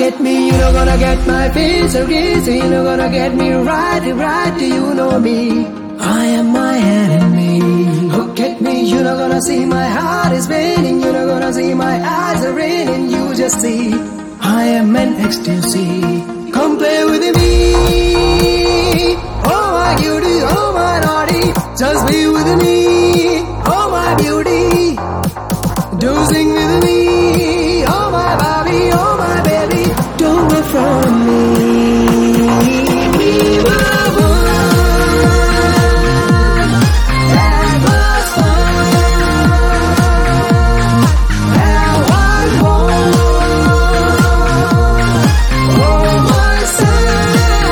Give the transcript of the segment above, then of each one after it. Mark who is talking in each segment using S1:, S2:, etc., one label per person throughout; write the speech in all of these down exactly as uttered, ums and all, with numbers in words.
S1: get me, you're not gonna get my face so easy. You're not gonna get me right, right, you know me. I am my enemy. Look at me, you're not gonna see my heart is beating. You're not gonna see my eyes are raining. You just see, I am an ecstasy. Come play with me. Oh my cutie, oh my naughty, just be with me. Oh my beauty, do sing with me. Oh my baby, oh my baby, don't go from me. We were one, that was fun, and one more, oh my son.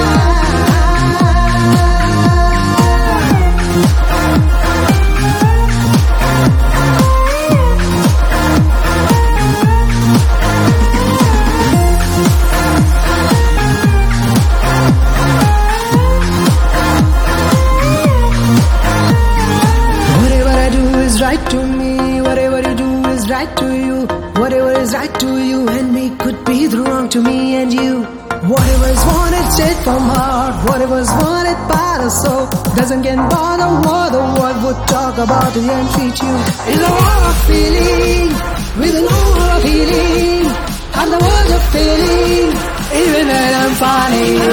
S1: Right to me, whatever you do is right to you. Whatever is right to you and me could be the wrong to me and you. Whatever's wanted straight from heart, whatever's wanted by the soul, doesn't get bother what the world would talk about you and treat you. It's a war of feeling, with an war of healing, and the world of feeling, even when I'm falling.